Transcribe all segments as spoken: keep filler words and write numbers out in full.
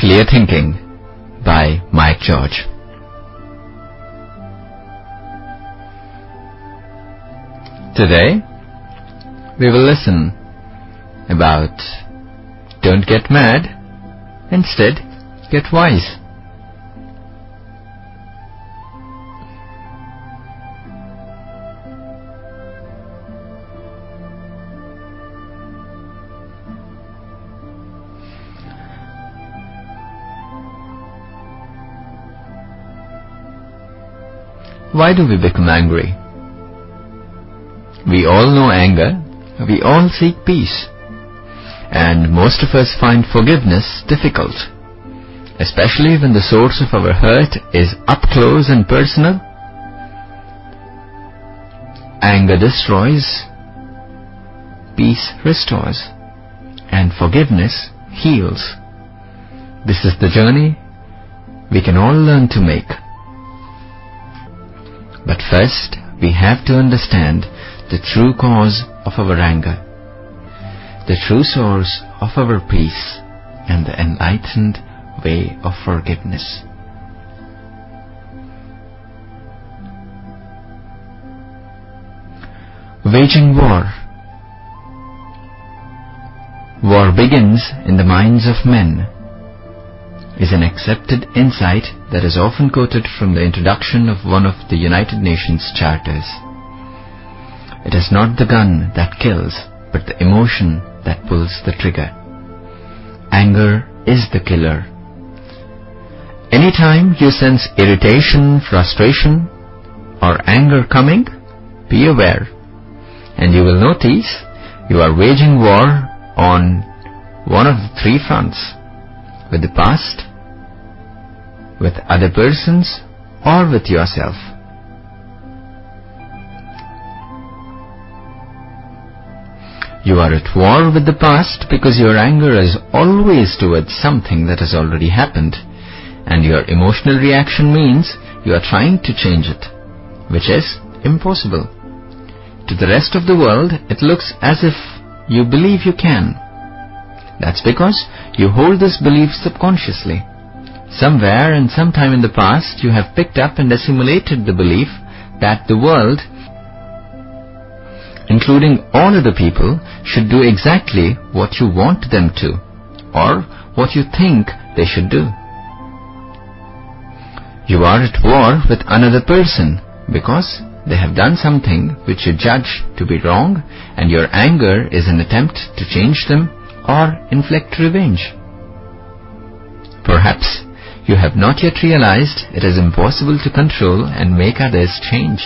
Clear Thinking by Mike George. Today, we will listen about don't get mad, instead get wise. Why do we become angry? We all know anger, we all seek peace, and most of us find forgiveness difficult, especially when the source of our hurt is up close and personal. Anger destroys, peace restores, and forgiveness heals. This is the journey we can all learn to make. But first, we have to understand the true cause of our anger, the true source of our peace, and the enlightened way of forgiveness. Waging war. War begins in the minds of men is an accepted insight that is often quoted from the introduction of one of the United Nations charters. It is not the gun that kills, but the emotion that pulls the trigger. Anger is the killer. Anytime you sense irritation, frustration, or anger coming, be aware, and you will notice you are waging war on one of the three fronts: with the past, with other persons, or with yourself. You are at war with the past because your anger is always towards something that has already happened, and your emotional reaction means you are trying to change it, which is impossible. To the rest of the world, it looks as if you believe you can. That's because you hold this belief subconsciously. Somewhere and sometime in the past, you have picked up and assimilated the belief that the world, including all other people, should do exactly what you want them to, or what you think they should do. You are at war with another person because they have done something which you judge to be wrong, and your anger is an attempt to change them or inflict revenge. Perhaps you have not yet realized it is impossible to control and make others change.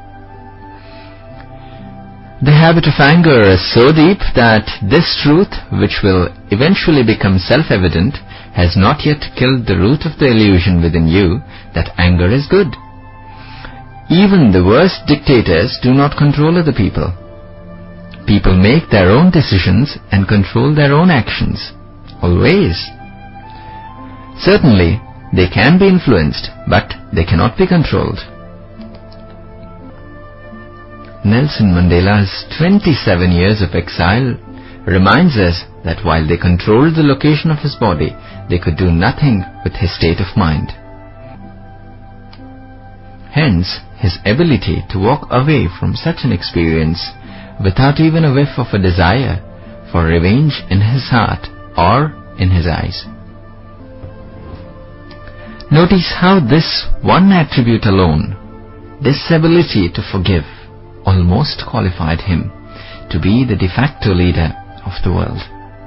The habit of anger is so deep that this truth, which will eventually become self-evident, has not yet killed the root of the illusion within you that anger is good. Even the worst dictators do not control other people. People make their own decisions and control their own actions, always. Certainly, they can be influenced, but they cannot be controlled. Nelson Mandela's twenty-seven years of exile reminds us that while they controlled the location of his body, they could do nothing with his state of mind. Hence, his ability to walk away from such an experience without even a whiff of a desire for revenge in his heart or in his eyes. Notice how this one attribute alone, this ability to forgive, almost qualified him to be the de facto leader of the world.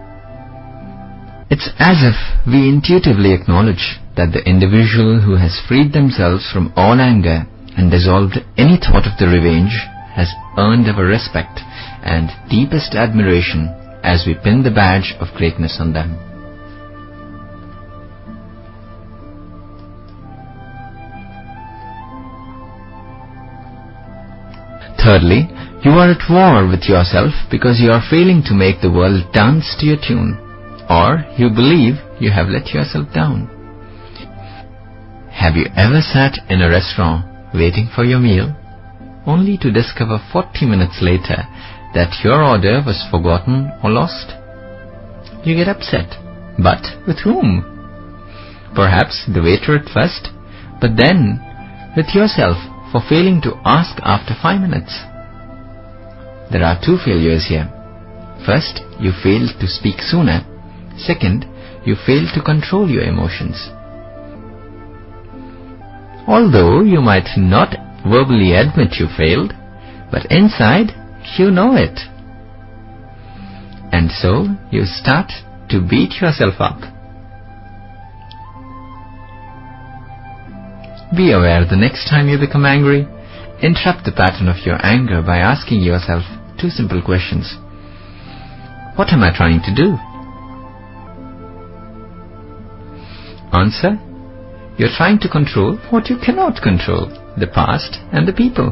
It's as if we intuitively acknowledge that the individual who has freed themselves from all anger and dissolved any thought of the revenge has earned our respect and deepest admiration as we pin the badge of greatness on them. Thirdly, you are at war with yourself because you are failing to make the world dance to your tune, or you believe you have let yourself down. Have you ever sat in a restaurant waiting for your meal, only to discover forty minutes later that your order was forgotten or lost? You get upset. But with whom? Perhaps the waiter at first, but then with yourself for failing to ask after five minutes. There are two failures here. First, you failed to speak sooner. Second, you failed to control your emotions. Although you might not verbally admit you failed, but inside you know it. And so you start to beat yourself up. Be aware the next time you become angry, interrupt the pattern of your anger by asking yourself two simple questions. What am I trying to do? Answer: you're trying to control what you cannot control, the past and the people.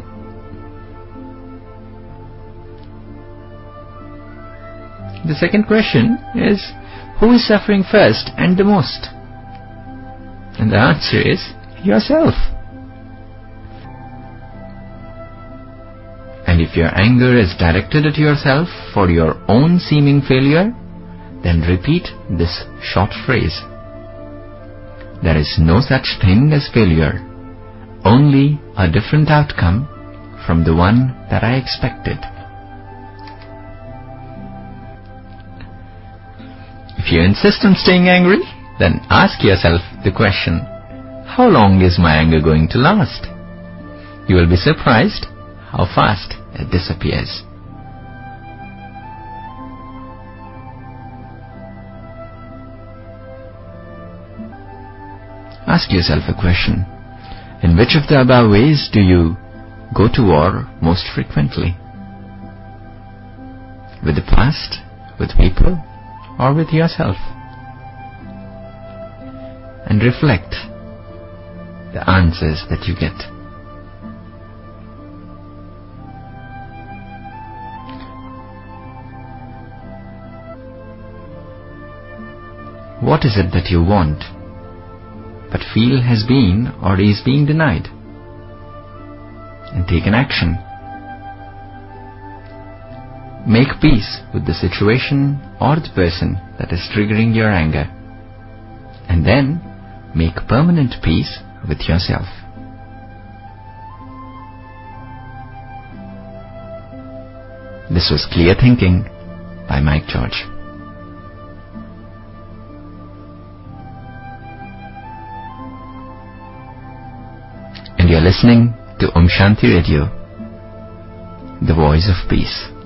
The second question is, who is suffering first and the most? And the answer is yourself. And if your anger is directed at yourself for your own seeming failure, then repeat this short phrase. There is no such thing as failure, only a different outcome from the one that I expected. If you insist on staying angry, then ask yourself the question, how long is my anger going to last? You will be surprised how fast it disappears. Ask yourself a question. In which of the above ways do you go to war most frequently? With the past, with people, or with yourself? And reflect the answers that you get. What is it that you want, but feel has been or is being denied? And take an action. Make peace with the situation or the person that is triggering your anger, and then make permanent peace with yourself. This was Clear Thinking by Mike George. And you're listening to Om Shanti Radio, the voice of peace.